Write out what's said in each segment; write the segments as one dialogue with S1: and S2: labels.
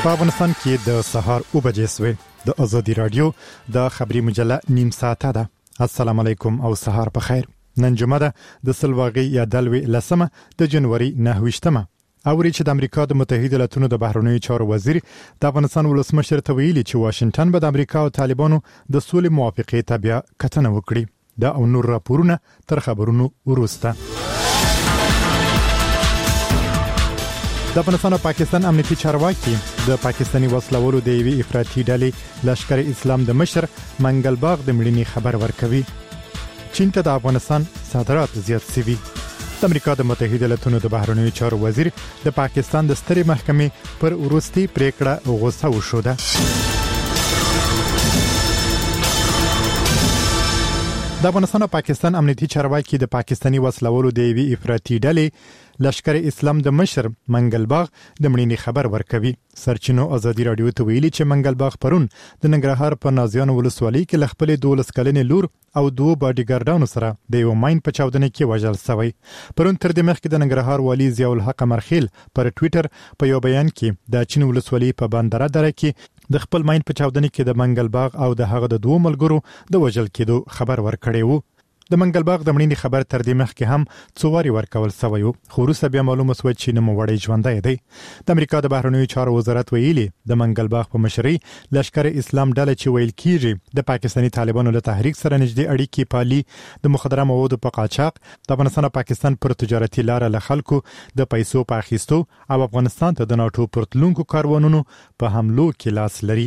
S1: په افغانستان کې د سهار 9 بجې سوې د ازادي رادیو د خبري مجله نیم ساعته ده. السلام علیکم او سهار په خیر. نن جمعه ده د سلواغي یا دلوي لسمه د جنوري 9 اوري چې د امریکا د متحده ایالاتونو د بهرنیو چارو وزیر د افغانستان ولسمشر ته ویلي چې واشنگټن به د امریکا او طالبانو د سولې موافقې ته بیا کتنه وکړي. دا او نور راپورونه تر خبرونو وروسته. د افغانستان او پاکستان امنیتي چارواکي د پاکستاني وسلوالو د یوې افراطي ډلې لشکر اسلام د مشر منګل باغ د مړینې خبر ورکوي. چین ته د افغانستان صادرات زیات شوي. د امریکا د متحده ایالاتونو د بهرنیو چارو وزیر د پاکستان د سترې محکمې پر وروستي پریکړه غوسه وشوده. د افغانستان او پاکستان امنیتي چارواکي د پاکستاني وسلوالو د یوې افراطي ډلې لشکر اسلام د مشر منګل باغ د مړینې خبر ورکوي. سرچینو ازادي رادیو ته ویلي چې منګل باغ پرون د ننګرهار په نازیان ولسوالۍ کې لخپل 12 کلنې لور او 2 باډیګارډانو سره د یو ماین په چاودنه کې وژل شوی. پرون تر دې مخکې د ننګرهار والی ضیاء الحق مرخیل پر ټوئیټر په یو بیان کې د چین ولسوالۍ په بندره دره کې د خپل ماین په چاودنه کې د منګل باغ او د هغه د 2 ملګرو د وژل کېدو خبر ورکړی وو. د منګل باغ د مړینې خبر تر دې مخکې هم څواري ورکول شوی وو، خو وروسته بیا معلومه شوه چې نوموړی ژوندی دی. د امریکا د بهرنیو چارو وزارت ویلي د منګل باغ په مشرۍ لشکر اسلام ډله چې ویل کیږي د پاکستاني طالبانو له تحریک سره نږدې اړیکې پالي، د مخدره موادو په قاچاق، د افغانستان او پاکستان پر تجارتي لار له خلکو د پیسو په اخیستو او افغانستان ته د ناتو پرتلونکو کاروانونو په حملو کې لاس لري.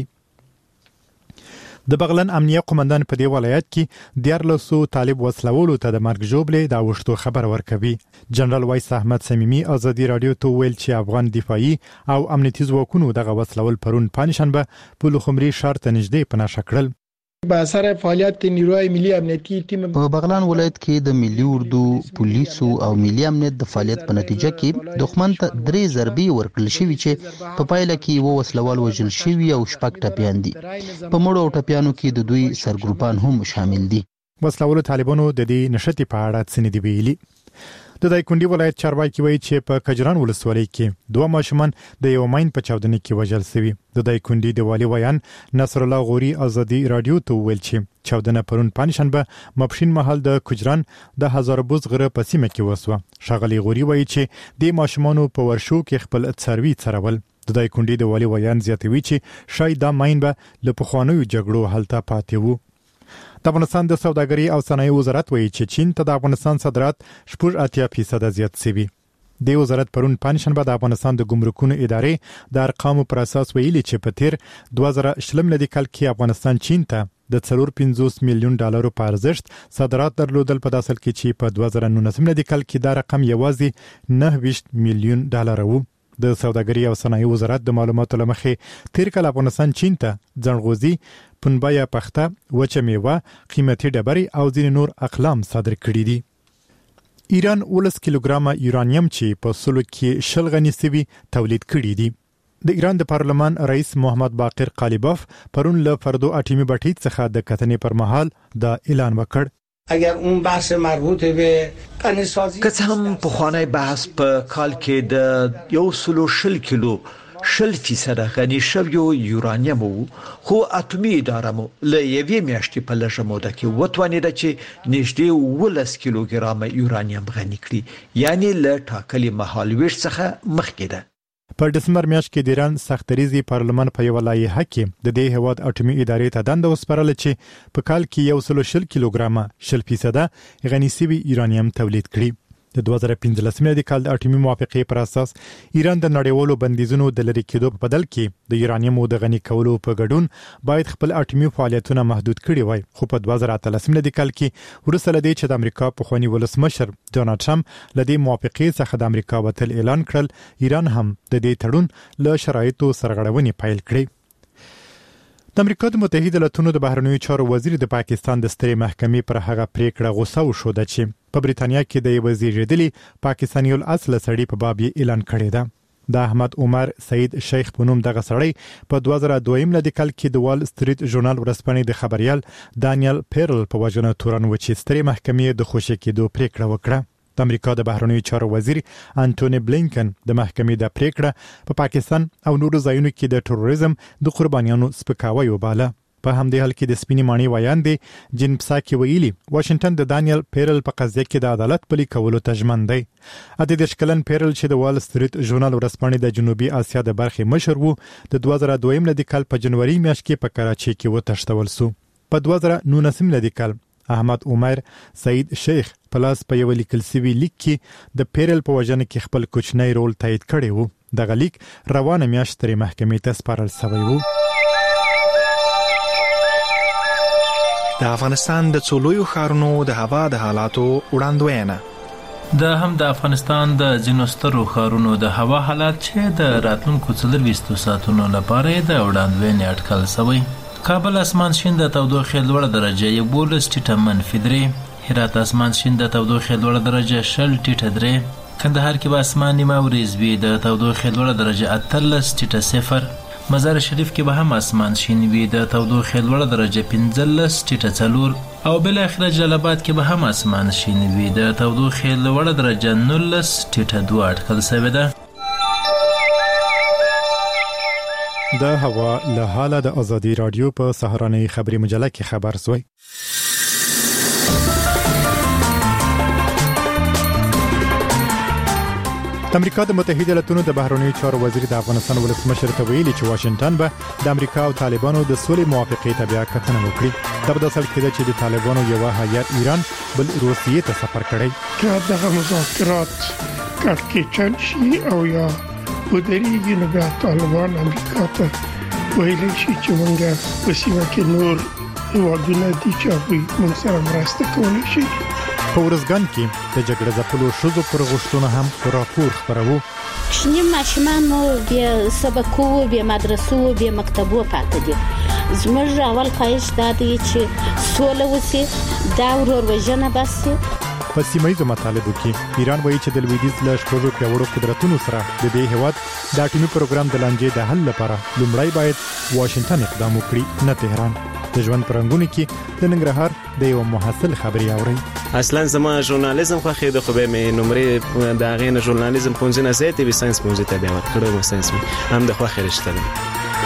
S1: د بغلان امنیه قومندان په دی ولایت کې 14 طالب وسلوالو ته د مرګ جوړې د اوښتو خبر ورکوي. جنرال وایس احمد صمیمی ازادي رادیو ته ویل چې افغان دفاعي او امنیتي ځواکونو دغه وسلوال پرون پنځشنبه په لوخمري ښار ته نږدې پناه شکړل.
S2: با اثر فعالیت نیروی ملی امنیتی تیم
S3: په بغلان ولایت کې د ملي اردو پولیسو او ملي امنیت د فعالیت په نتیجه کې دښمن ته 3 ضربې ورکړل شوې چې په پایله کې و وسلوال وژل شوي او 6 ټپیان دي. په مړو او ټپیانو کې د دوی سرګروپان هم شامل دي.
S1: وسلوالو طالبانو د دې نشټي په اړه څه نه دی ویلي. د دایکنډي ولایت چارواکي وایي چې په کجران ولسوالۍ کې 2 ماشومان د یو ماین په چاودنه کې وژل شوي. د دایکنډي د والي ویان نصر الله غوري ازادي رادیو ته ویل چې چاودنه پرون پنځشنبه ماپښین مهال د کجران د هزار بوز غره په سیمه کې وسوه. ښاغلي غوري وایي چې د ماشومانو په ورشو کې خپل څاروي څرول. د دایکنډي د والي ویان زیاتوي چې شاید دا ماین به له پخوانیو جګړو هلته پاتې وو. د افغانستان د سوداګرۍ او صنایع وزارت وایي چې چین ته د افغانستان صادرات 80% زیات شوي. د وزارت پرون پنځشنبه د افغانستان د ګمرکونو ادارې د ارقامو پر اساس ویلي چې په تیر 2020 لدی کال کې افغانستان چین ته د 450 میلیون ډالرو په ارزښت صادرات درلودل، په داسل کې چې په 2019 لدی کال کې دا رقم یوازې 29 میلیون ډالر وو. د سوداګرۍ او صنایع وزارت د معلوماتو لمخې تیر کال افغانستان چین ته ځنغوزي، پنبه پخته، وچه میوه، قیمتي ډبرې او ځینې نور اقلام صادر کړي دي. ایران 19 کیلوګرامه یورانیم چې په سلو کې 10 غني سوي تولید کړي دي. د ایران د پارلمان رئیس محمد باقر قالیباف پرون له فردو اټومي بټۍ څخه د کتنې پر مهال دا اعلان وکړ.
S4: اگر اون بحث مربوط به غنیسازی
S5: که هم په خوانای بحث په کال کې د 100 کیلو 10% غنی شوی یورانیم وو، خو اټومي اداره مو له یوې میاشتې په لږه موده کې وتوانیده چې نږدې 19 کیلوګرام یورانیم غنی کړي، یعنی له ټاکلي مهالويش څخه مخکې ده.
S1: په دسمبر میاشت کې د ایران سختریزي پارلمان په یو لایحه کې د دې هواد اټومي ادارې ته دنده وسپارل چې په کال کې 110 کیلوګرامه 10% غني سوي یورانیم تولید کړي. د 2015 ملي کال د اټومي موافقې پر اساس ایران د نړیوالو بندیزونو د لری کېدو په بدل کې د یورانیم د غني کولو په ګډون باید خپل اټومي فعالیتونه محدود کړي وای. خو په 2013 ملي کال کې ورسره دی چې د امریکا پخوانی ولسمشر ډونالد ټرمپ لدې موافقې څخه د امریکا وتل اعلان کړل، ایران هم د دې تړون له شرایطو سرغړونې پیل کړې. د امریکا د متحده ایالاتونو د بهرنیو چارو وزیر د پاکستان د سترې محکمې پر هغه پریکړه غوسه وشوده چې په بریتانیا کې د یو زیږیدلي پاکستاني الاصل سړي په باب اعلان کړی ده. د احمد عمر سعید شیخ په نوم دغه سړی په 2002 لدی کال کې د وال سټریټ ژورنال ورځپاڼې د خبريال دانیل پیرل په وجنه تورن و چې سترې محکمې د خوشی کېدو پریکړه وکړه. د امریکا د بهرنیو چارو وزیر انټونی بلینکن د محکمې د پریکړه په پاکستان او نورو ځایونو کې د تروریزم د قربانیانو سپکاوی وباله. په همدې حال کې د سپینې ماڼۍ ویاندې جن پساکي ویلي واشنگټن د دانیل پیرل په قضیه کې د عدالت پلي کولو ته ژمن دی. اته د شکلن پیرل چې د وال سټریټ ژورنال ورځپاڼې د جنوبي اسیا د برخې مشر وو د 2002 لدی کال په جنوري میاشت کې په کراچي کې وتښتول سو. په 2019 لدی کال احمد عمر سعید شیخ پلاس په یو لیکل سوي لیک کې د پیرل په وجنه کې خپل کوچنی رول تایید کړی وو. د غلیک روانه میاشت تر محکمې ته سپارل شوی وو.
S6: د افغانستان د څولویو ښارونو د هوا د حالاتو وړاندوینه
S7: د هم د افغانستان د ځینو سترو ښارونو د هوا حالات چې د راتلونکو 24 ساعتونو لپاره د وړاندوینې اټکل شوی. کابل اسمان شین د تودوخې لوړه درجه 11 ټیټه منفي 3، هرات اسمان شین د تودوخې لوړه درجه 0 ټیټه 3، کندهار کې به اسمان نیمه وریځ وي د تودوخې لوړه درجه 18 ټیټه 0، مزار شریف کې به هم اسمان شین وي د تودوخې لوړه درجه 15 ټیټه 4 او بل اخر جلال آباد کې به هم اسمان شین وي د تودوخې لوړه درجه 19 ټیټه 2 اټکل شوی ده.
S1: د هوا له حاله د ازادي رادیو په سهارنۍ خبري مجله کې خبر شوی. د امریکا د متحده ایالاتونو د بهرنیو چارو وزیر د افغانستان ولسمشر ته ویلي چې واشنگټن به د امریکا او طالبانو د سولې موافقې ته بیا کتنه وکړي. دا په داسې کې چې د طالبانو یو هیات ایران بل روسیې ته سفر کړی
S8: چې دغه مذاکرات کړکېچن شي او یا ودرېږي نو بیا طالبان امریکا ته ویلی شي چې موږ په سیمه کې نور هیوادونه دي چې موږ سره مرسته کولی شي.
S1: په ورځګان کې د جګړې ځپلو ښځو پر غوښتنو هم راپور خپرو.
S9: کوچني ماشومان بیا سبقو بیا مدرسو بیا مکتبو پاتې دي. زموږ اول خواهش دا دی چې سوله وسي دا وروژنه بس.
S1: په سیمایي مطالبو کې ایران وایي چې د لویدیځ له شپږو پیاوړو قدرتونو سره د دې هیواد د اټومي پروګرام د لانجې د حل لپاره لومړی باید واشنگټن اقدام وکړي نه تهران. د ژوند پرنګونو کې د ننګرهار د یو محصل خبري اوري.
S10: اصلا زما ژورنالیزم خو خېده خو به مې نمرې د غین ژورنالیزم پونځنه زیاتې به ساينس پونځه ته بیا ورکړم. ساينس هم د خو خېرشته ده.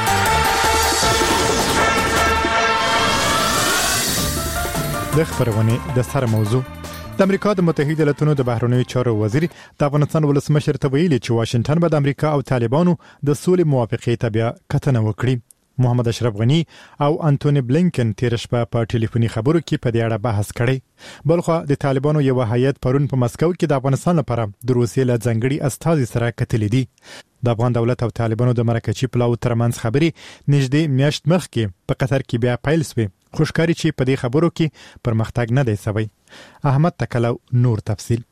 S10: د خبرونه د سره موضوع د امریکا د متحده ایالاتونو د بهرنیو چارو وزیر د افغانستان ولسمشر ته ویلي چې واشنگټن به د امریکا او طالبانو د سولې موافقې ته بیا کتنه وکړي. محمد اشرف غنی او انټونی بلینکن تیر شپه په ټلیفوني خبرو کې په دې اړه بحث کړی. بلخو د طالبانو یو هیئت پرون په مسکو کې د افغانستان لپاره د روسیې له ځنګړي استازي سره کتلې دي. د افغان دولت او طالبانو د مرکزي پلاو ترمنځ خبري نږدې میاشت مخکې په قطر کې بیا پیل شوې. خوشکاري چې په دې خبرو کې پرمختګ نه دی شوی. احمد تکلو نور تفصیل.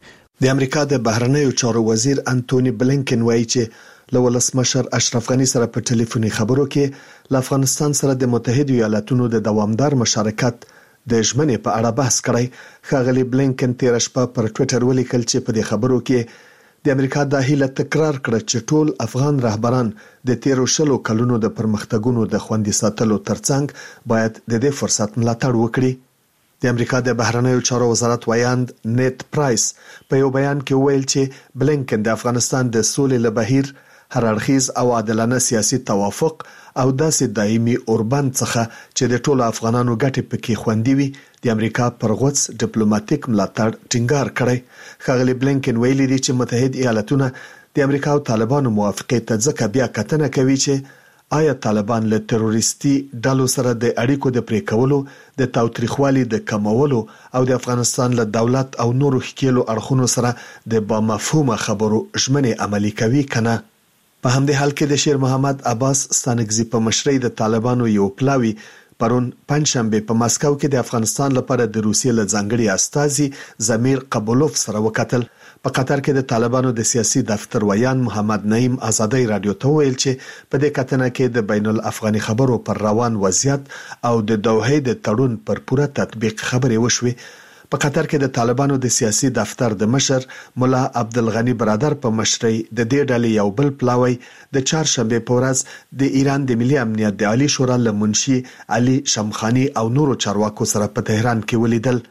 S11: د امریکا د بهرنیو چارو وزیر انټونی بلینکن وایي چې له ولسمشر اشرف غنی سره په ټلیفوني خبرو کې له افغانستان سره د متحده ایالاتونو د دوامدار مشارکت د ژمنې په اړه بحث کړی. ښاغلي بلینکن تیر شپه پر ټوئیټر ولیکل چې په دې خبرو کې د امریکا د هیله تکرار کړ چې ټول افغان رهبران د 13 کلونو د پرمختګونو د خوندي ساتلو ترڅنګ باید د دې فرصت ملاتړ وکړي. د امریکا د بهرنیو چارو وزارت ویاند نیت پرایس په یو بیان کې ویل چې بلینکن د افغانستان د سولې له بهیر هر اړخیز او عادلانه سیاسي توافق او داسې دایمي اوربند څخه چې د ټولو افغانانو ګټې پکې خوندي وي د امریکا پر غوڅ ډیپلوماټیک ملاتړ ټینګار کړی. ښاغلي بلینکن ویلي دي چې متحده ایالاتونه د امریکا او طالبانو موافقې ته ځکه بیا کتنه کوي چې آیا طالبان له تروریستي ډلو سره د اړیکو د پرې کولو د تاوتریخوالي د کمولو او د افغانستان له دولت او نورو ښکېلو اړخونو سره د بامفهومه خبرو ژمنې عملي کوي کنه. په همدې حال کې د شیر محمد عباس ستانکزي په مشرۍ د طالبانو یو پلاوی پرون پنځشنبه په مسکو کې د افغانستان لپاره د روسیې له ځانګړي استازي زمیر قبولوف سره وکتل. په قطر کې د طالبانو د سیاسي دفتر ویان محمد نعیم آزادۍ رادیو ته ویل چې په دې کتنه کې د بین الافغاني خبرو پر روان وضعیت او د دوحې د تړون پر پوره تطبیق خبرې وشوي. په قطر کې د طالبانو د سیاسي دفتر د مشر مولا عبدالغنی برادر په مشرۍ د دې ډلې یو بل پلاوی د چهارشنبه په ورځ د ایران د ملي امنیت د عالی شورا له منشي علي شمخانی او نورو چارواکو سره په تهران کې ولیدل.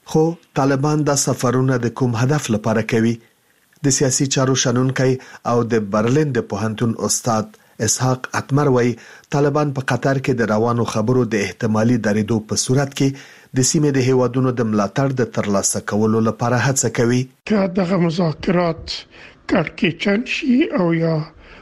S11: خو طالبان دا سفرونه د کوم هدف لپاره کوي؟ د سیاسي چارو شنونکي او د برلین د پوهنتون استاد اسحاق اتمر وایي طالبان په قطر کې د روانو خبرو د احتمالي درېدو په صورت کې د سیمې د هیوادونو د ملاتړ د ترلاسه کولو لپاره هڅه کوي.
S8: که دغه مذاکرات کړکېچن شي او یا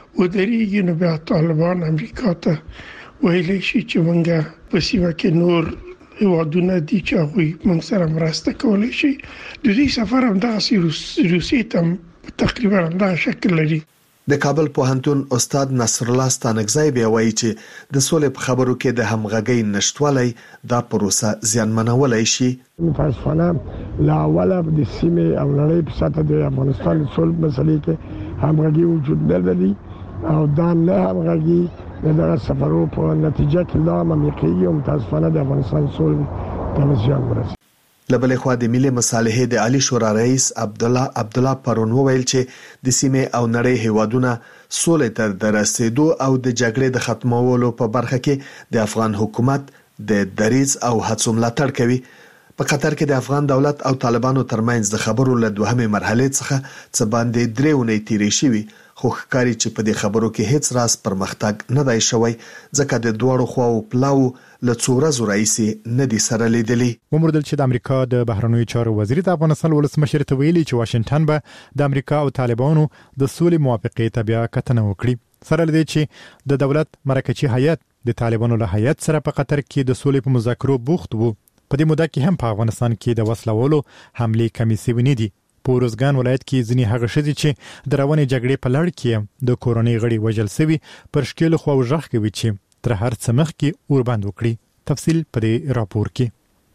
S8: ودرېږي نو بیا طالبان امریکا ته ویلی شي چې موږ په سیمه کې نور هیوادونه دي چې هغوی موږ سره مرسته کولی شي. د دې سفر هم دغسې روسیې ته تقریبا همدغه شکل لري.
S11: د کابل پوهنتون استاد نصر الله ستانکزی بیا وایي چې د سولې په خبرو کې د همغږۍ نشټوالی دا پروسه زیانمنولی شي.
S12: متاسفانه لا اوله د سیمې او نړۍ په سطح د افغانستان د صلح مسلې کې همغږي وجود نه لري او دا نه همغږي دغه سفرو په نتیجه کې لا ممکن یو متاسفانه د افغانستان صلح ته زیان ورسوي.
S11: لبلې خوا د ملي مصالحې د عالی شورا رئیس عبدالله پرون وویل چې د سیمې او نړۍ هیوادونه سولې ته د رسیدو او د جګړې د ختمولو په برخه کې د افغان حکومت د دریځ او هڅو ملاتړ کوي. په قطر کې د افغان دولت او طالبانو ترمنځ د خبرو له دوهمې مرحلې څخه څه باندې 3 اونۍ تیرې شوي خو ښکاري چې په دې خبرو کې هیڅ راز پرمختګ نه دی شوی ځکه د دوړو خواو پلاو له څو ورځو راهیسې نه دي سره لیدلي.
S1: وموردل چې د امریکا د بهرنیو چارو وزیر د افغانستان ولسمشر ته ویلي چې واشنگټن به د امریکا او طالبانو د سولې موافقې ته بیا کتنه وکړي سره لدی چې د دولت مرکزی هیئت د طالبانو له هیئت سره په قطر کې د سولې په مذاکرو بوخت وو. په دې موده کې هم په افغانستان کې د وسلوالو حملې کمی سوي نه دي. په روزګان ولایت کې ځینې هغه ښځې چې د روانې جګړې په لړ کې د کورنۍ غړي وژل شوي پر شکل خو ژغ کوي چې تر هر څه مخکې اوربند وکړي. تفصیل په دې راپور کې.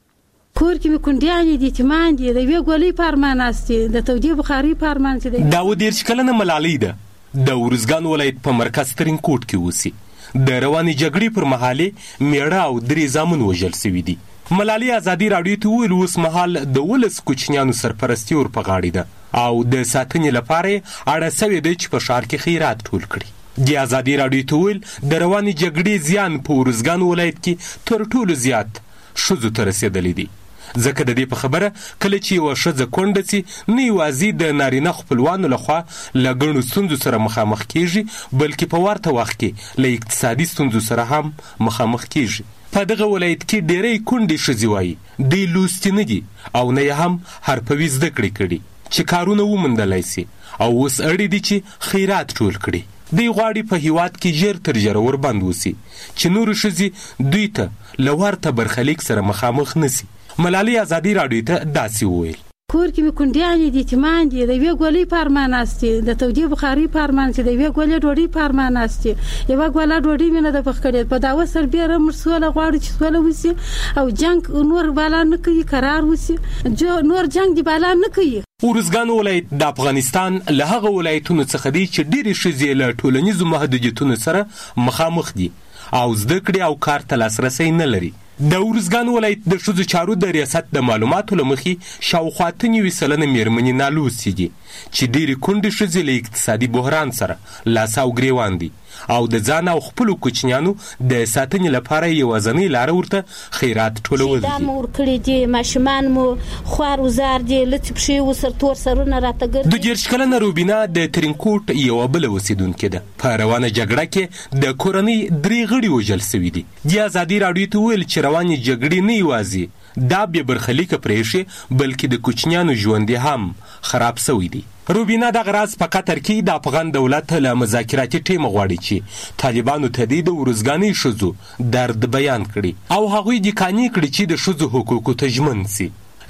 S13: کور کې مکونډیانې دي تیمان دي د وی ګولې پارمان استي د تودې بخاري پارمان چې
S14: دا و دیر شکلنه ملالۍ ده د ورزګان ولایت په مرکز ترین کوټ کې وسی د روانې جګړې پر مهاله میړه او درې زامن وژل شوي دي. ملالۍ ازادي راډیو ته ویل اوس مهال د ولس کوچنیانو سرپرستی ور په غاړه ده او د ساتنې لپاره اړه سوي ده چې په ښار کې خیرات ټول کړي. د ازادي راډیو ته ویل د روانې جګړې زیان په ورزګان ولایت کې تر ټولو زیات ښځو ته رسېدلی دی ځکه د دې په خبره کله چې یوه ښځه کونډه سي نه یوازې د نارینه خپلوانو لخوا له ګڼو ستونزو سره مخامخ کیږي بلکې په ورته وخت کې له اقتصادي ستونزو سره هم مخامخ کیږي. په دغه ولایت کې ډېرې کونډې ښځې وایي دوی لوستي نه دي او نه یې هم حرفوي زده کړې کړي چې کارونه وموندلی سي او اوس اړ دي چې خیرات ټول کړي. دوی غواړي په هیواد کې ژر تر ژره وربند وسي چې نورې ښځې دوی ته له ورته برخلیک سره مخامخ نه سي. ملالۍ ازادي راډیو ته داسې وویل
S13: کور کې مکونډیانې دي تیمان دي د وی ګولې پارمان استي د تودې بخاري پارمان چې د وی ګولې ډوډۍ پارمان استي یو ګوله ډوډۍ مینه د پخ کړي په داوه سر بیا مرسوله غواړي چې سوله وسی او جنگ نور بالا نه کوي قرار وسی نور جنگ دی بالا نه کوي.
S14: ورزګان ولایت د افغانستان له هغه ولایتونو څخه دی چې ډېرې ښځې له ټولنیزو محدودیتونو سره مخامخ دي او زده کړې او کار ته لاسرسی نه لري. د ورزګان ولایت د ښځو چارو د ریاست د معلوماتو له مخې شاوخوا 90% میرمنې نالوستې دي چې ډېرې کونډې ښځې له اقتصادي بحران سره لاس او ګریوان دي او د ځان او خپلو کوچنیانو د ساتنې لپاره یوازینۍ لاره ورته خیرات ټولول دي.
S9: دا مور کړي دي ماشومان مو خوار وزار دي لڅ پښې وسر تور سرونه راته ګرځي.
S14: د 10 کلنه روبینا د ترینکوټ یو بل اوسیدونکې ده. په روانه جګړه کې د کورنۍ 3 غړي وژل شوي دي. د ازادي راډیو ته ویل چې روانې جګړې نه یوازې دا بې برخلیکه پرېښې بلکې د کوچنیانو ژوند هم خراب شوی دی. روبینا دغه راز په قطر کې د افغان دولت له مذاکراتي ټیم غواړي چې طالبانو ته د ورزګاني ښځو درد بیان کړي او هغوی د قانع کړي چې د ښځو حقوقو ته ژمن سي.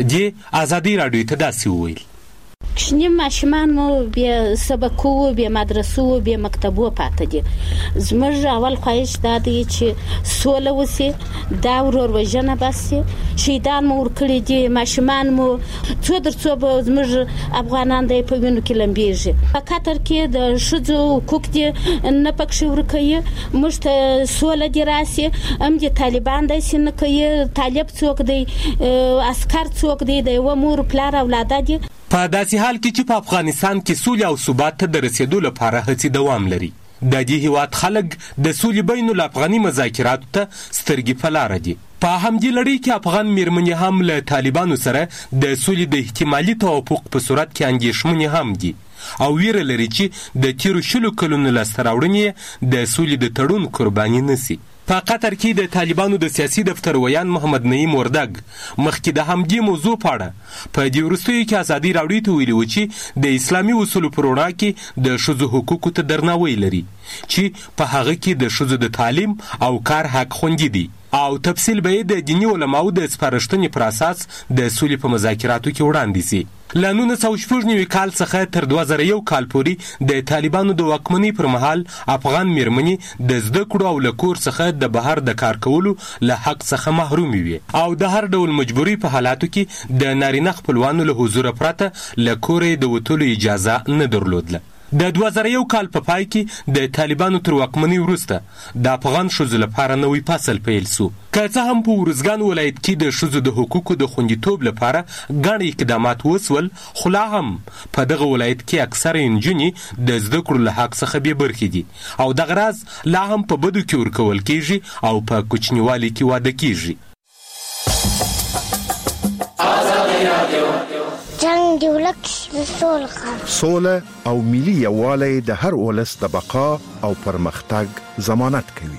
S14: د ازادي راډیو ته داسې وویل
S9: کشنی ماشومان مو بیا سبقو بیا مدرسو بیا مکتبو پاتې دي. زموږ اول خواهش دا دی چې سوله وسي دا ورور وژنه بس شهیدان مو ورکړي دي ماشومان مو څو در څو به زموږ افغانان دی په وینو کې لمبیږي. په قطر کې د ښځو حقوق دي نه پکښې ورکوي موږ ته سوله دي راسي هم د طالبان داسې نه کوي. طالب څوک دی عسکر څوک دی د یوه مور پلار اولاده دي.
S14: په داسې حال کې چې په افغانستان کې سولې او ثبات ته د رسېدو لپاره هڅې دوام لري د دې هیواد خلک د سولې بین الافغاني مذاکراتو ته سترګې په لاره دي. په همدې لړۍ کې افغان میرمنې هم له طالبانو سره د سولې د احتمالي توافق په صورت کې اندېښمنې هم دي او ویره لري چې د تیرو 20 کلونو لاسته راوړنې د سولې د تړون قرباني نشي. په قطر کې د طالبانو د سیاسي دفتر ویان محمد نعیم وردګ مخکې د همدې موضوع په اړه په دې وروستیو کې ازادي راډیو ته ویلي و چې د اسلامي اصولو په رڼا کې د ښځو حقوقو ته درناوی لري چې په هغه کې د ښځو د تعلیم او کار حق خوندي دي او تفصیل به یې د دیني علماو د سپارښتنې پر اساس د سولې په مذاکراتو کې وړاندې سي. له 1999 کال څخه تر 2001 کال پورې د طالبانو د واکمنۍ پر مهال افغان میرمنې د زده کړو او له کور څخه د بهر د کار کولو له حق څخه محرومې وي او د هر ډول مجبوري په حالاتو کې د نارینه خپلوانو له حضور پرته له کوره د وتلو اجازه نه درلودله. د 2001 کال په پای کې د طالبانو تر واکمنۍ وروسته د افغان ښځو لپاره نوی فصل پیل سو. که څه هم په ارزګان ولایت کې د ښځو د حقوقو د خوندیتوب لپاره ګڼ اقدامات وسول، خو لا هم په دغه ولایت کې اکثره نجونې د زده کړو له حق څخه بې برخې دي او دغه راز لا هم په بدو کې ورکول کیږي او په کوچنیوالي کې واده کیږي.
S15: جنگ دی ولک د سوله او ملي یووالی د هر ولس د بقا او پرمختګ ضمانت کوي.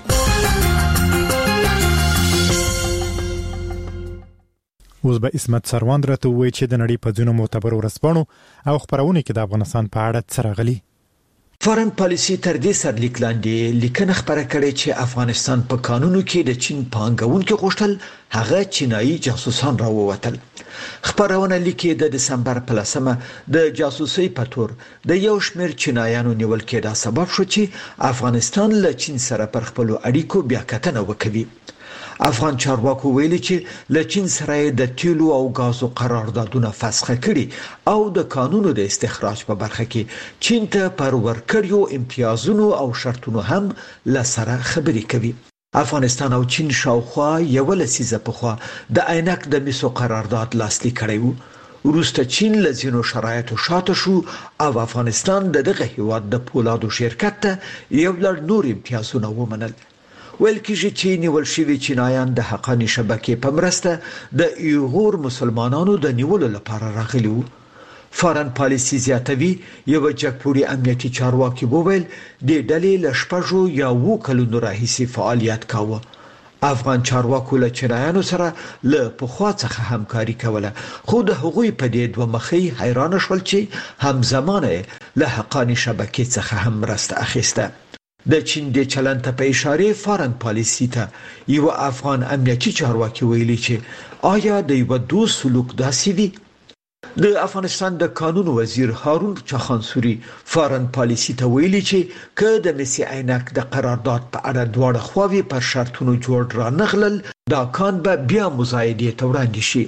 S1: اوس به اسمت سروان راته وایي چې د نړۍ په ځینو معتبرو ورځپاڼو او خپرونو کې د افغانستان په اړه څه راغلي.
S5: فارن پالیسی تر دې سرلیک لاندې لیکنه خبره کړې چې افغانستان په قانونو کې د چین پانګونکو غوښتل هغه چینایي جاسوسان راووتل. خبرونه لیکي د دسمبر په 10 د جاسوسي په تور د یو شمېر چینایانو نیول کېدا سبب شو چې افغانستان له چین سره پر خپل اړیکو بیا کتنه وکړي. افغان چارواکو ویلي چې له چین سره د تیلو او غازو قراردادونه فسخ کړي او د قانونو د استخراج په برخه کې چین ته پر ورکړیو امتیازونو او شرطونو هم لسره خبري کوي. افغانستان او چین شاوخوا یو لسیزه پخوا د عینک د میسو قرارداد لاسلیک کړی وو. وروسته چین له ځینو شرایطو شاته شو او افغانستان دغه هیواد د پولادو شرکت ته یو لړ نور امتیازونه ومنل. ویل کېږي چې نیول شوي چینایان د حقاني شبکې په مرسته د ایغور مسلمانانو د نیولو لپاره راغلي وو. فارن پالیسی زیاتوي یو جګپوړي امنیتي چارواکي وویل د ډلې له 6 یا 7 کلونو راهیسې فعالیت کاوه. افغان چارواکو له چینایانو سره له پخوا څخه همکاري کوله، خو د هغوی په دې دوه مخي حیران شول چې همزمانه له حقاني شبکې څخه هم مرسته اخیسته. د چین د چلند ته په اشاره فارن پالیسی ته یو افغان امنیتي چارواکي ویلي چې آیا د یو دوست سلوک داسې وي. د افغانستان د قانون وزیر هارون چخانسوري فارن پالیسی ته ویلي چې که د مسی عینک د قرارداد په اړه دواړه خواوې پر شرطونو جوړ را نغلل دا کان به بیا مزایدې ته وړاندې شي.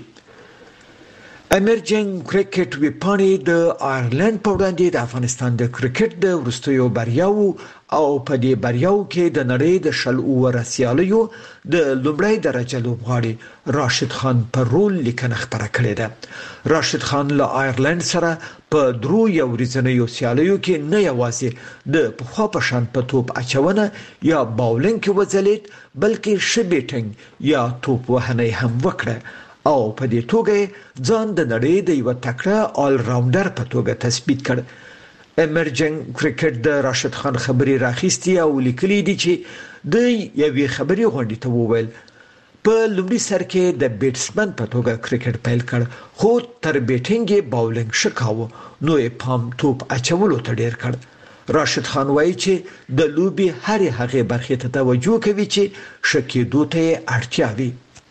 S5: امرجنګ کرکټ ویپانې د آیرلند په وړاندې د افغانستان د کرکټ د وروستیو بریاو او په دې بریاو کې د نړۍ د شل اوره سیالیو د لومړی درجه لوبغاړي راشد خان پر رول لیکنه خبره کړې ده. راشد خان له آیرلند سره په درو یو ورځنیو سیالیو کې نه یوازې د پخوا په شان په توپ اچونه یا باولینګ کې وځلید بلکې شبیټنګ یا توپ وهنه هم وکړه او په دې توګه ځان د نړۍ د یو تکړه آل راونډر په توګه تثبیت کړ. امرجنګ کرکټ د راشد خان خبري راخیستي او لیکلي دي چې د یوې خبري غونډې ته وویل په لومړي سر کې د بیټسمن په توګه کرکټ پیل کړ، خو تر بیټینګ باولینګ شکاوه نو یې پام توپ اچولو ته ډیر کړ. راشد خان وایي چې د لوبي هر هغه برخې ته توجه کوي چې شکیدو ته اړتیا وي.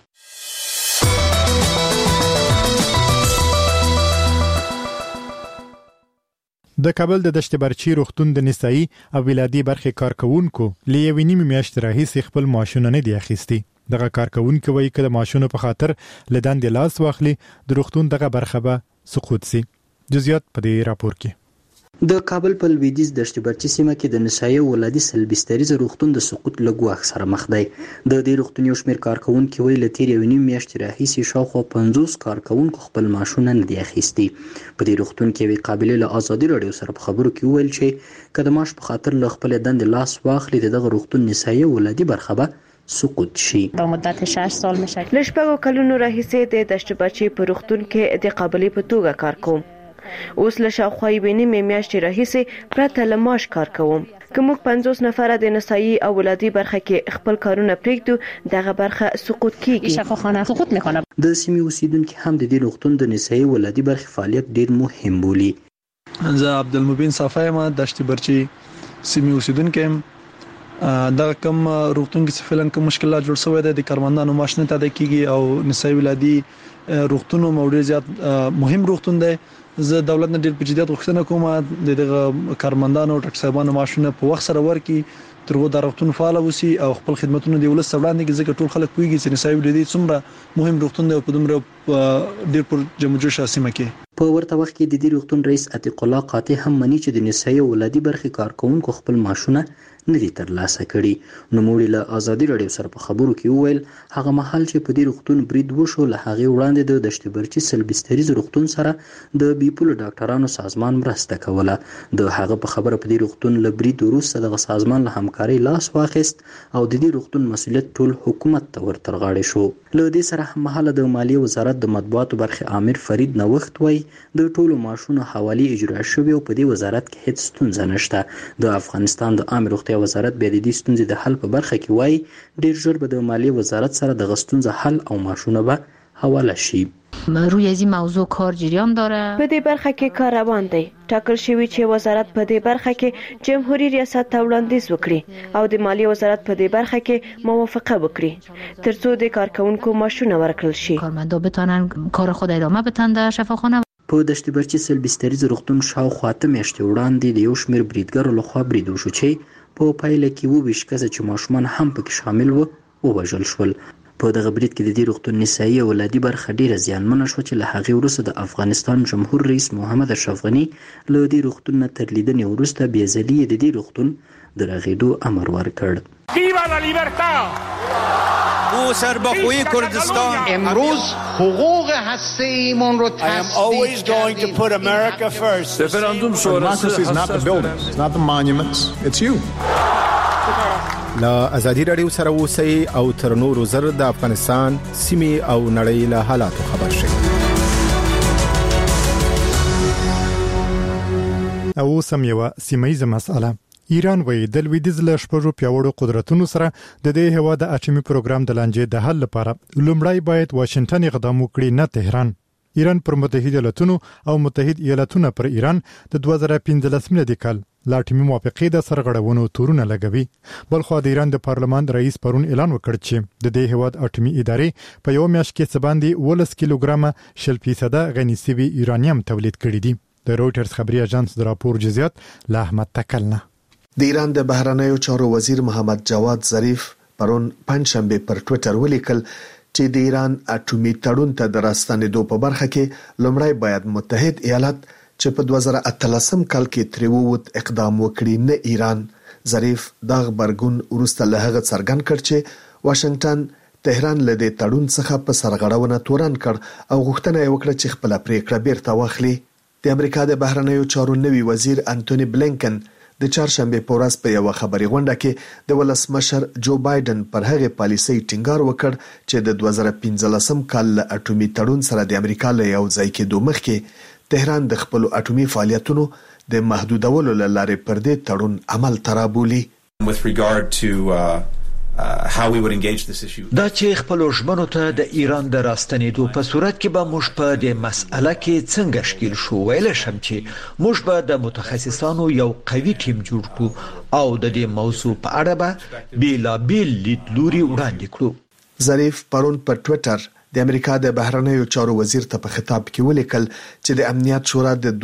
S1: د کابل د دشت برچی روغتون د نسایي او ولادي برخې کارکونکو لیوي نیمه میاشت راهیسې خپل معاشونه نه دی اخیستي. دغه کارکونکو وایي چې د معاشونو په خاطر لدان د لاس واخلي د روغتون دغه برخه به سقوط سي. جزئیات په دې راپور کې.
S16: د کابل په لویدیځ دشت برچی سیمه کې د نسایي او ولادي سلبستریز روغتون د سقوط له ګواښ سره مخ دی. د دې روغتون یو شمېر کارکونکو ویل تیر یو نیم میاشت راهیسې شاوخوا 50 کارکونکو خپل معاشونه نه دي اخیستي. په دې روغتون کې وی قابلیت له ازادي راډیو سره په خبرو کې ویل چې کله معاش په خاطر له خپل دند لاس واخلي دغه روغتون نسایي او ولادي برخه به سقوط شي.
S17: په مدت 6 سال میشه.
S18: لشپږو کلونو راهیسې د دشت برچي په روغتون کې د قابلیت په توګه کار کوم. اوس له شاوخوا یوې میاشتې راهیسې پرته له معاش کار کوم. که موږ 50 نفره د نسایي او ولادي برخه کې خپل کارونه پرېږدو دغه برخه سقوط کیږي.
S17: شفاخانه سقوط میکنه.
S16: د سیمې اوسیدونکو هم د دې روغتون د نسایي ولادي برخه فعالیت ډیر مهم بولي.
S19: زه عبدالمبین صافی ما دشت برچي سیمې اوسیدونکو دا کوم روغتون کې فعلا کوم مشکلات جوړ شوی دی د کارمندانو معاش نه تادیه کیږي او نسایي ولادي روغتون موډ زیات مهم روغتون دی. زه دولت نه ډیر په جديت غوښتنه کوم د دغه کارمندانو او ټاکس صاحبانو معاشونه په وخت سره ورکړي ترغه د روغتون فعال اوسي او خپل خدماتونه دی ولس وړاندې کې ځکه ټول خلک کوي چې نسایي ولادي څومره مهم روغتون دی په دومره ډیر پر جمهوریت شاسمه کې.
S16: په ورته وخت کې د دې روغتون رئیس عتیق الله قاطع هم مني چې د نسایي ولادي برخې کارکونکو خپل معاشونه نه دي ترلاسه کړي. نو موږ له ازادي رادیو سره په خبرو کې وویل هغه مهال چې په دې روغتون برید وشو له هغه وړاندې د دشت برچي سلبستریز روغتون سره د بیپول ډاکټرانو سازمان مرسته کوله. د هغه په خبره په دې روغتون له برید وروسته د سازمان له همکاري لاس واخیست او د دې روغتون مسؤلیت ټول حکومت ته ورترغاړي شو. له دې سره هم مهاله د مالیې وزارت د مطبوعاتو برخه امیر فرید نوښت وای د ټولو معاشونو حوالی اجرا شوی او په دې وزارت کې هیڅ ستونزه نشته. د افغانستان د عامه روغتیا وزارت به د دې ستونزې د حل په برخه کې وای ډیر ژر به د مالیې وزارت سره د غستونزه حل او معاشونه به حواله شي.
S17: روی از این موضوع کار جریان داره.
S18: په دې برخه کې کار روان دی. ټاکل شوی چې وزارت په دې برخه کې جمهوریت ریاست ته وړاندیز وکړي او د مالیې وزارت په دې برخه کې موافقه وکړي ترڅو د کارکونکو معاشونه ورکړل شي.
S17: کارمندا بتونن کار خود ادامه بدن در شفاخانه.
S16: په دشت برچي سلبستریز روغتون شاوخوا 8 میاشتې وړاندې د یو شمېر بریدګرو لخوا برید وشو چې په پایله کې 22 کسه چې ماشومان هم پکې شامل وو ووژل شول. په دغه برید کې د دې روغتون نسایي او ولادي برخه ډیره زیانمنه شو چې له هغې وروسته د افغانستان جمهور رئیس محمد اشرف غني له دې روغتون نه تر لیدنې وروسته بېځلي د دې روغتون د رغېدو امر ورکړ.
S20: ویوا لا لیبرتا او سربخوی کردستان
S21: امروز حقوق هسته‌ایمون رو
S20: always going to put America first.
S21: رفراندوم شورای is not the buildings, it's not the monuments, it's you.
S22: لا ازادي رادیو سره اوسئ او تر نورو زر د افغانستان سیمې او نړۍ له حالاتو خبر شئ.
S1: او سم یو سیمایي مسأله ایران وایي د لویدیځ له شپږو پیاوړو قدرتونو سره د دې هوا د اټومي پروګرام د لانجې د حل لپاره لومړی باید واشنگټن اقدام وکړي نه تهران. ایران پر متحده ایالاتونو او متحد ایالاتونو پر ایران د 2015 میلادي کال لا اټومي موافقې د سرغړونو تورونه لګوي. بلخو د ایران د پارلمان رئیس پرون اعلان وکړ چې د دې هوا اټومي ادارې په یو میاشت کې څه باندې 10 کیلوګرام 0% غني سوي یورانیم تولید کړی دي. د رويټرز خبري اژانس د راپور جزئیات له احمد تکلنه.
S11: د ایران د بهرنیو چارو وزیر محمد جواد ظریف پرون پنځشنبه پر ټوئیټر ولیکل چې د ایران اټومي تړون ته د راستنېدو په برخه کې لومړی باید متحد ایالات چې په 2013 کال کې تریووت اقدام وکړي نه ایران. ظریف دا خبرګون ورسته له هغه څرګند کړ چې واشنگټن تهران له دې تړون څخه په سرغړونه تورن کړ او غوښتنه یې وکړه چې خپل پریکړه بیرته واخلي. د امریکا د بهرنیو چارو نوي وزیر انټونی بلینکن د چهارشنبه په ورځ په یو خبري غونډه کې د ولسمشر جو بایدن پر هغه پالیسي ټینګار وکړ چې د 2015 کال اټومي تړون سره د امریکا له یو ځای کې دوه مخکې تهران د خپل اټومي فعالیتونو د محدودولو لپاره پر دې تړون عمل ترابولي.
S23: With regard to how we would engage this issue.
S5: دا چې خپل ژمنو ته د ایران د راستنېدو په صورت کې به موږ په دې مسأله کې څنګه شکل شو ویل شم چې موږ به د متخصصانو یو قوي ټیم جوړ کړو او د دې موضوع په اړه به بیلابیل لیدلوري وړاندې کړو.
S11: ظریف پرون په ټوئیټر د امریکا د بهرنیو چارو وزیر ته په خطاب کې ولیکل چې د امنیت شورا د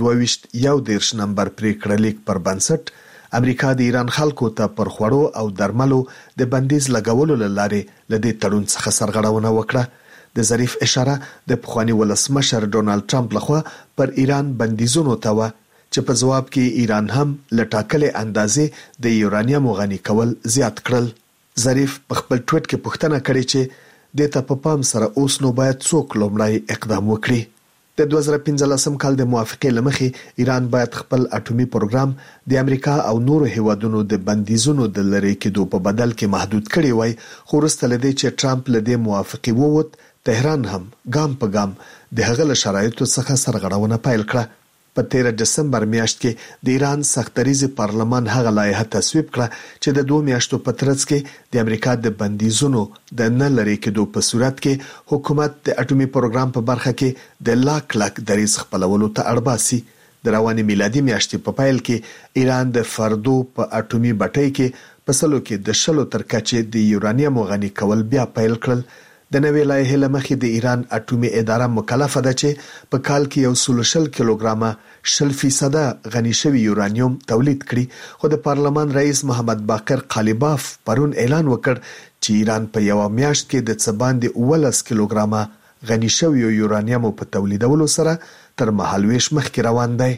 S11: 22 نمبر پریکړه لیک پر بنسټ امریکا د ایران خلکو ته پر خوړو او درملو د بندیز لګولو لاره لدې تړون څخه سرغړونه وکړه. د ظریف اشاره د پخوانی ولسمشر ډونالد ټرمپ لخوا پر ایران بندیزونو ته و چې په جواب کې ایران هم لټاکلې اندازې د یورانیم غني کول زیات کړل. ظریف په خپل ټویټ کې پوښتنه کړې چې د ته په پام سره اوس نو باید څوک لومړی اقدام وکړي. د 2015 کال د موافقې لمخې ایران باید خپل اټومي پروګرام د امریکا او نورو هیوادونو د بندیزونو د لری کېدو په بدل کې محدود کړی وای، خو وروسته لدې چې ټرمپ لدې موافقې ووت، تهران هم ګام په ګام د هغه شرایطو څخه سرغړونه پیل کړه. په 13 دسمبر میاشت کې د ایران سختریزي پارلمان هغه لایحه تصویب کړه چې د 2 میاشتو په ترڅ کې د امریکا د بندیزونو د نه لری کېدو په صورت کې حکومت د اټومي پروګرام په برخه کې د لاک دریځ خپلولو ته اړباسي. د رواني میلادي میاشتې په پایل کې ایران د فردو په اټومي بټۍ کې په سلو کې د شلو تر کچې د یورانیم غني کول بیا پیل کړل. د نوې لایحې لمخې د ایران اټومي اداره مکلفه ده چې په کال کې 100 کیلوګرامه 0% غني شوی یورانیم تولید کړي، خو د پارلمان رئیس محمد باقر قالیباف پرون اعلان وکړ چې ایران په یو میاشت کې د څباندې 11 کیلوګرامه غني شوی یورانیم په تولیدولو سره تر مهالويش مخکې روان دی.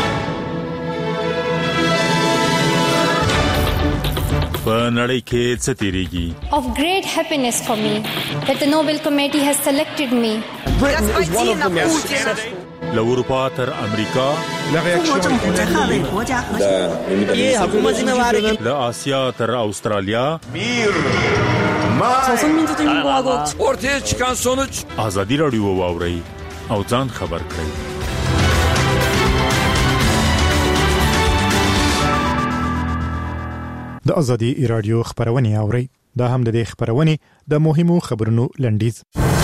S2: په نړۍ کې څه تیریږي؟
S3: Of great happiness for me that the Nobel Committee has selected me.
S2: Britain is one of the most successful. له اروپا تر امریکا، له آسیا تر استرالیا،
S20: ortaya çıkan sonuç
S2: ازادي رادیو واوري او ځان خبر کړئ.
S1: د ازادي رادیو خبرونه اوري. دا هم د دې خبرونه د مهمو خبرونو لنډیز.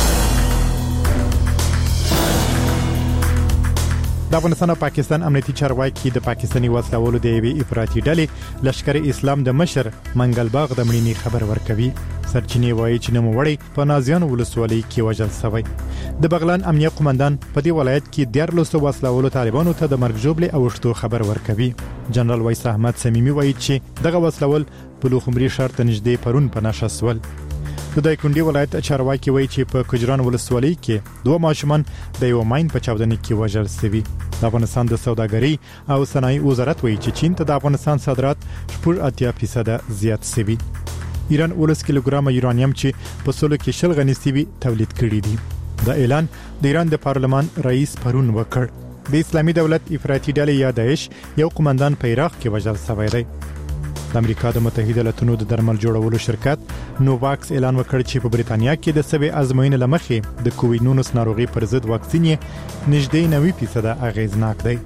S1: د افغانستان او پاکستان امنیتي چارواکي د پاکستاني وسلوالو د ایوي افراطي ډلې لشکر اسلام د مشر منګل باغ د مړینې خبر ورکوي. سرچینې وایي چې نوموړی په نازیان ولسوالۍ کې وژل شوی. د بغلان امنیه قومندان په دې ولایت کې 14 وسلوالو طالبانو ته د مرګ جوړې او شتو خبر ورکوي. جنرال وایس احمد سمیمي وایي چې دغه وسلوال په لوخمري شرط نږدې پرون په نشه سول. د دایکنډي ولایت چارواکي وایي چې په کجران ولسوالۍ کې 2 ماشومان د یو ماین په چاودنه کې وژل شوي. د افغانستان د سوداګرۍ او صنایع وزارت وایي چې چین ته د افغانستان صادرات 80% زیات شوي. ایران 10 کیلوګرام یورانیم چې په سلو کې شل غني شوي تولید کړي دي. دا اعلان د ایران د پارلمان رئیس پرون وکړ. د اسلامي دولت افراطي ډلې یا داعش یو قومندان په عراق کې وژل شوی دی. د امریکا د متحده ایالاتونو د درمل جوړولو شرکت نوواکس اعلان وکړ چې په بریتانیا کې د سوي ازموینې لمخې د کووډ 19 ناروغي پر ضد واکسین نږدې 90% اغیزناک دی.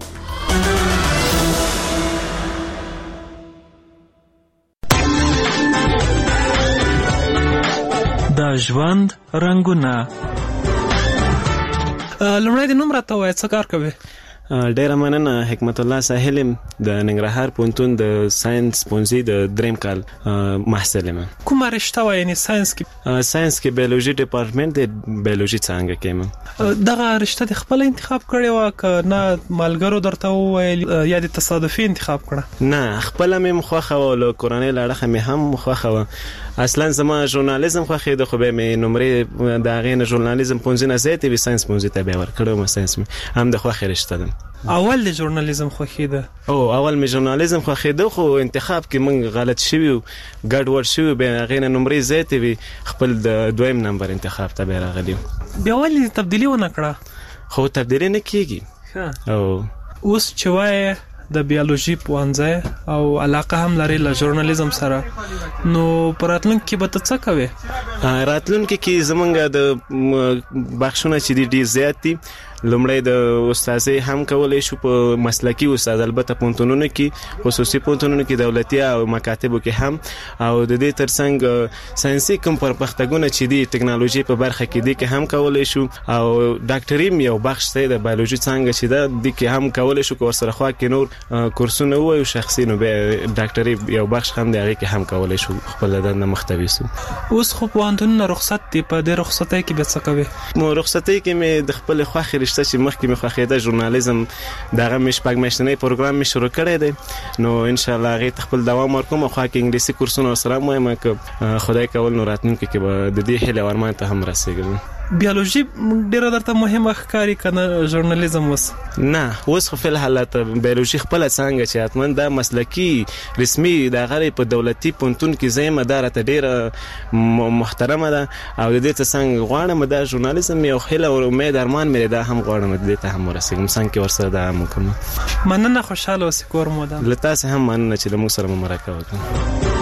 S4: د ژوند رنگونه.
S24: لمړی د نوم راته وایي څه کار کوي؟
S25: ډیره مننه. حکمت الله ساحل د ننګرهار پوهنتون د ساينس پوهنځي د دریم کال محصل یم.
S24: کومه رشته وایي؟ یعنی ساينس
S25: کې بیولوژي ډپارټمنټ د بیولوژي څانګه کې یم.
S24: دغه رشته د خپل انتخاب کړې و که نه ملګرو درته وویل یا د تصادفي انتخاب کړه؟
S25: نه، خپل مې مخوخه و، له کورنۍ لاړه مې هم مخوخه و. اصلا زما ژورنالیزم خوښې د خو به مې نمرې د هغې نه ژورنالیزم پوهنځي نه زیاتې وي، ساینس پوهنځي ته بیا ورکړی وم. ساینس مې هم د خوښې رشته ده.
S24: اول د ژورنالیزم خوښېده؟
S25: اول مې ژورنالیزم خوښېده، خو انتخاب کې موږ غلط شوي و، ګډ وډ شوي، بیا هغې نه نمرې زیاتې وي، خپل د 2 نمبر انتخاب ته بیا راغلي وو.
S24: بیا ولې تبدیلي ونه کړه؟
S25: خو تبدیلي نه کېږي.
S24: اوس چې وایې د بیولوژي پوهنځی او علاقه هم لري له ژورنالیزم سره، نو په راتلونکي کې به ته څه کوې؟
S25: راتلونکي کې زمونږ د بخشونه چې دي ډېر زیات دي. لومړی د استادۍ هم کولای شو په مسلکي استاد، البته پوهنتونونو کې، خصوصي پوهنتونونو کې، دولتي او مکاتبو کې هم، او د دې ترڅنګ ساينسي کوم پرمختګونه چې دي ټکنالوژي په برخه کې دي کې هم کولای شو، او ډاکټري یو بخش دی د بایولوژي څنګه چې ده د کې هم کولای شو، که ورسره خوا کې نور کورسونه وایو شخصي، نو بیا ډاکټري یو بخش هم دی هغې کې هم کولای شو خپل دنده مخته ویسو.
S24: اوس خو پوهنتونونه رخصت دي، په دې رخصتۍ کې بیا څه کوې؟
S25: رخصتۍ کې مې د خپل خوښې رشته چې مخکې مې خوښېده ژورنالیزم، دغه مې 6 میاشتنی پروګرام مې شروع کړی دی، نو انشاءالله هغې ته خپل دوام ورکوم. خوا کې انګلیسي کورسونه ورسره هم وایم، که خدای کول نو راتلونکي کې به د دې هیلې او ارمان ته هم رسېږم.
S24: بیولوژي ډیره درته مهمه ښکاري کنه ژورنالیزم وس؟
S25: نه اوس خو فل حالت بیولوژي خپل څنګه چې اتمن دا مسلکی رسمي د غری په دولتي پونتون کې زموږ اداره ډیره محترمه ده او د دې څنګه غواړم د ژورنالیزم یو خله او امید ارمان مې دا هم غواړم د دې ته هم ورسېږم څنګه ورسره دا هم کوم.
S24: مننه، خوشاله اوسې کور مو ده.
S25: لته هم مننه چې د موږ سره مرکه وکړه.